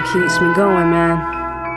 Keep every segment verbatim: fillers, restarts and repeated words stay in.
keeps me going, man.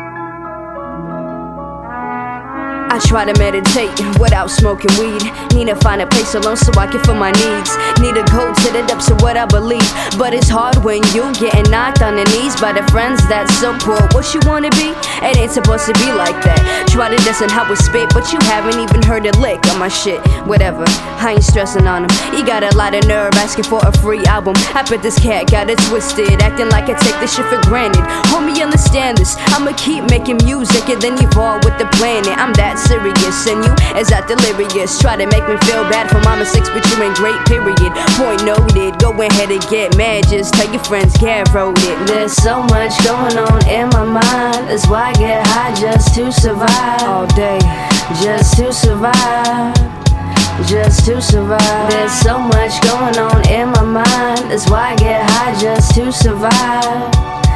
I try to meditate without smoking weed. Need to find a place alone so I can feel my needs. Need to go to the depths of what I believe. But it's hard when you getting knocked on the knees by the friends that support what you wanna be. It ain't supposed to be like that. Try to listen how we spit, but you haven't even heard a lick of my shit. Whatever, I ain't stressing on him. You got a lot of nerve asking for a free album. I bet this cat got it twisted, acting like I take this shit for granted. Homie, understand this. I'ma keep making music and then evolve with the planet. I'm that serious, and you is that delirious. Try to make me feel bad for my mistakes, but you ain't great, period. Point noted, go ahead and get mad. Just tell your friends Gav wrote it. There's so much going on in my mind. That's why I get high just to survive. All day, just to survive. Just to survive. There's so much going on in my mind. That's why I get high just to survive.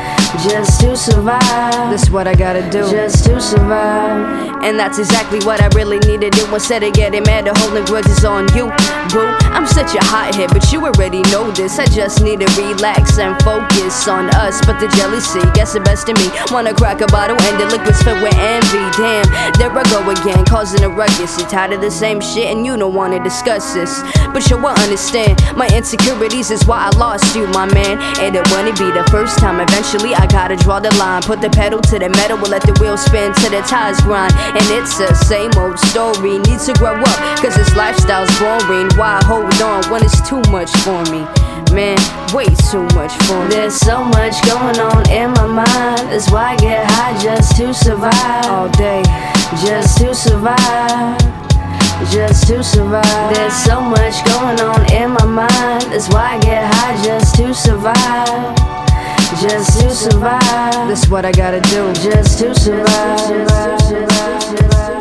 Just to survive. That's what I gotta do. Just to survive. And that's exactly what I really need to do. Instead of getting mad or holding grudges on you, boo. I'm such a hothead, but you already know this. I just need to relax and focus on us. But the jealousy gets the best of me. Wanna crack a bottle and the liquid's filled with envy. Damn, there I go again, causing a ruckus. You're tired of the same shit and you don't wanna discuss this. But you won't understand. My insecurities is why I lost you, my man. And it wouldn't be the first time. Eventually I gotta draw the line. Put the pedal to the metal, we'll let the wheels spin till the tires grind. And it's the same old story. Need to grow up, cause this lifestyle's boring. Why hold on when it's too much for me? Man, way too much for me. There's so much going on in my mind. That's why I get high just to survive. All day, just to survive. Just to survive. There's so much going on in my mind. That's why I get high just to survive. Just to survive. That's what I gotta do. Just to survive.